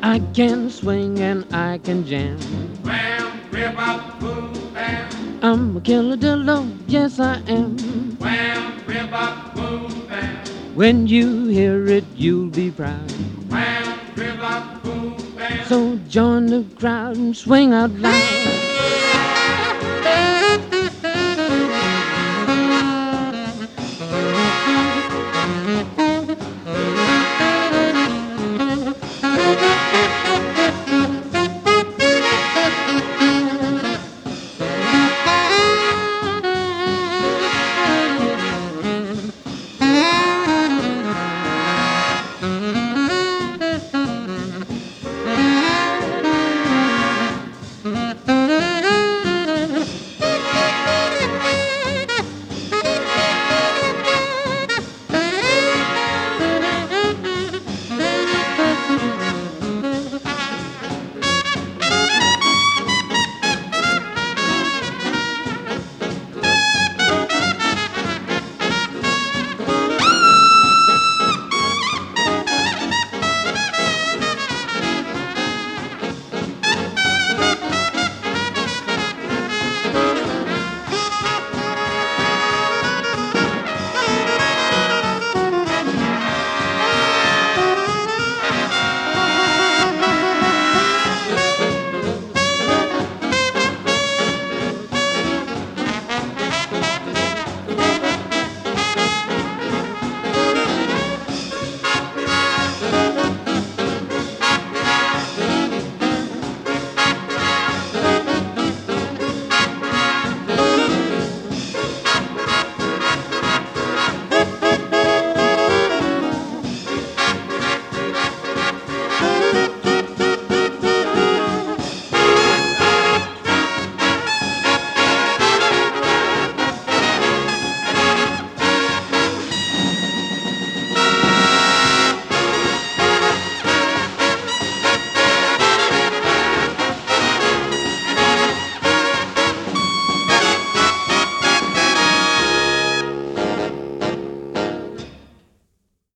I can swing and I can jam. Wham, bebop, boom, bam. I'm a killadillo, yes I am. Wham, bebop, boom, bam. When you hear it, you'll be proud. Wham, bebop, boom, bam. So join the crowd and swing out loud.